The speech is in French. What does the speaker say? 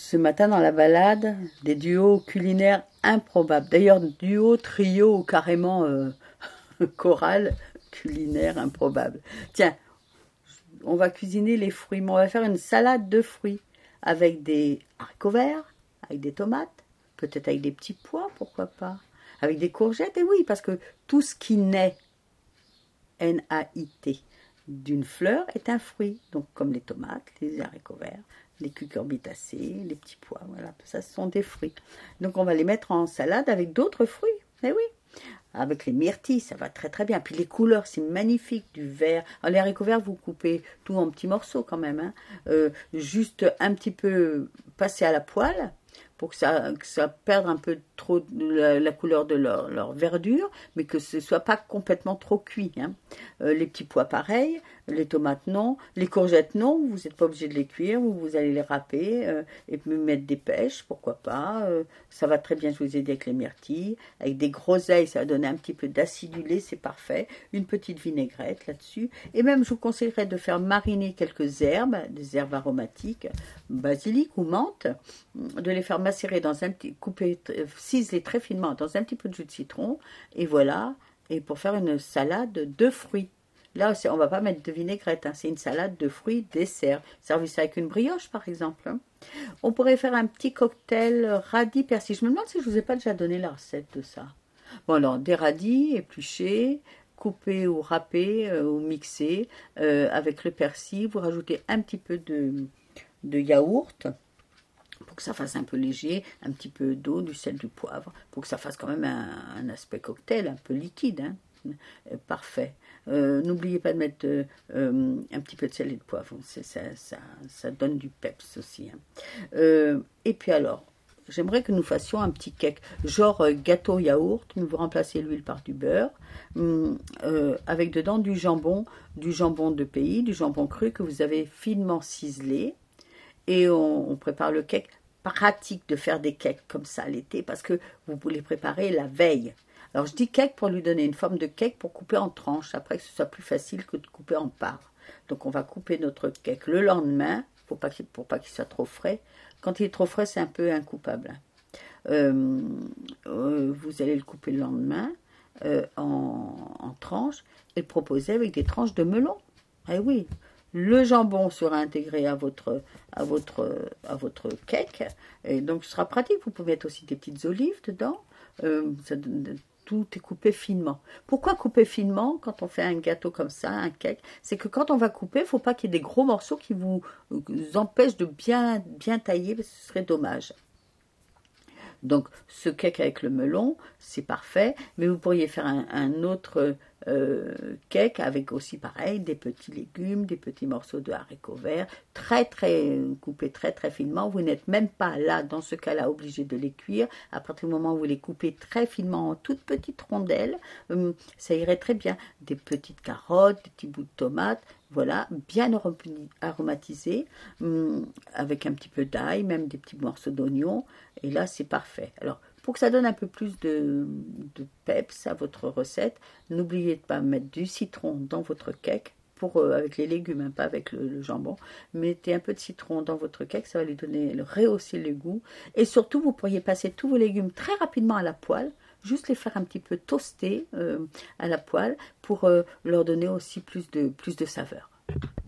ce matin dans la balade, des duos culinaires improbables. D'ailleurs, duo, trio ou carrément chorale culinaire improbable. Tiens, on va cuisiner les fruits, mais on va faire une salade de fruits avec des haricots verts, avec des tomates, peut-être avec des petits pois, pourquoi pas, avec des courgettes. Et oui, parce que tout ce qui naît, N-A-I-T, d'une fleur est un fruit. Donc comme les tomates, les haricots verts, les cucurbitacées, les petits pois, voilà, ça ce sont des fruits. Donc on va les mettre en salade avec d'autres fruits. Eh oui, avec les myrtilles, ça va très très bien. Puis les couleurs, c'est magnifique, du vert. Alors, les haricots verts, vous coupez tout en petits morceaux quand même. Hein. Juste un petit peu passer à la poêle pour que ça perde un peu trop la couleur de leur verdure, mais que ce ne soit pas complètement trop cuit. Hein. Les petits pois, pareil. Les tomates, non. Les courgettes, non. Vous n'êtes pas obligé de les cuire. Vous allez les râper et puis mettre des pêches, pourquoi pas. Ça va très bien, je vous ai dit, avec les myrtilles. Avec des groseilles, ça va donner un petit peu d'acidulé, c'est parfait. Une petite vinaigrette là-dessus. Et même, je vous conseillerais de faire mariner quelques herbes, des herbes aromatiques, basilic ou menthe, de les faire macérer dans un petit, ciseler très finement dans un petit peu de jus de citron. Et voilà. Et pour faire une salade de fruits. Là, on ne va pas mettre de vinaigrette, hein. C'est une salade de fruits dessert. Servez ça avec une brioche, par exemple. Hein. On pourrait faire un petit cocktail radis persil. Je me demande si je ne vous ai pas déjà donné la recette de ça. Bon, alors, des radis épluchés, coupés ou râpés ou mixés avec le persil. Vous rajoutez un petit peu de yaourt pour que ça fasse un peu léger, un petit peu d'eau, du sel, du poivre, pour que ça fasse quand même un aspect cocktail un peu liquide. Hein. Parfait. N'oubliez pas de mettre un petit peu de sel et de poivre. Ça donne du peps aussi. Hein. Et puis alors, j'aimerais que nous fassions un petit cake, genre gâteau yaourt, mais vous remplacez l'huile par du beurre, avec dedans du jambon de pays, du jambon cru que vous avez finement ciselé. Et on prépare le cake. Pratique de faire des cakes comme ça l'été, parce que vous pouvez les préparer la veille. Alors je dis cake pour lui donner une forme de cake pour couper en tranches, après que ce soit plus facile que de couper en parts. Donc on va couper notre cake le lendemain, pour pas qu'il soit trop frais. Quand il est trop frais, c'est un peu incoupable. Vous allez le couper le lendemain en tranches et le proposer avec des tranches de melon. Eh oui, le jambon sera intégré à votre cake, et donc ce sera pratique. Vous pouvez mettre aussi des petites olives dedans. Tout est coupé finement. Pourquoi couper finement quand on fait un gâteau comme ça, un cake? C'est que quand on va couper, il ne faut pas qu'il y ait des gros morceaux qui vous empêchent de bien tailler, parce que ce serait dommage. Donc ce cake avec le melon, c'est parfait, mais vous pourriez faire un autre cake avec aussi pareil, des petits légumes, des petits morceaux de haricots verts, coupés très finement. Vous n'êtes même pas là, dans ce cas-là, obligé de les cuire. À partir du moment où vous les coupez très finement en toutes petites rondelles, ça irait très bien. Des petites carottes, des petits bouts de tomates, voilà, bien aromatisé, avec un petit peu d'ail, même des petits morceaux d'oignon, et là c'est parfait. Alors, pour que ça donne un peu plus de peps à votre recette, n'oubliez pas de mettre du citron dans votre cake, avec les légumes, hein, pas avec le jambon. Mettez un peu de citron dans votre cake, ça va lui rehausser le goût. Et surtout, vous pourriez passer tous vos légumes très rapidement à la poêle, juste les faire un petit peu toaster à la poêle pour leur donner aussi plus de saveur.